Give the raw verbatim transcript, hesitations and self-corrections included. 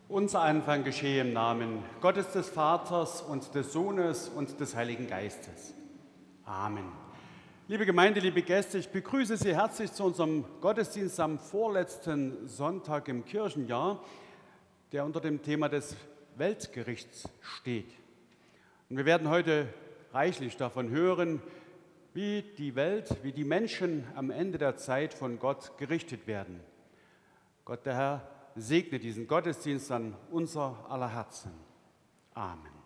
Unser Anfang geschehe im Namen Gottes des Vaters und des Sohnes und des Heiligen Geistes. Amen. Liebe Gemeinde, liebe Gäste, ich begrüße Sie herzlich zu unserem Gottesdienst am vorletzten Sonntag im Kirchenjahr, der unter dem Thema des Weltgerichts steht. Und wir werden heute reichlich davon hören, wie die Welt, wie die Menschen am Ende der Zeit von Gott gerichtet werden. Gott, der Herr, segne diesen Gottesdienst an unser aller Herzen. Amen.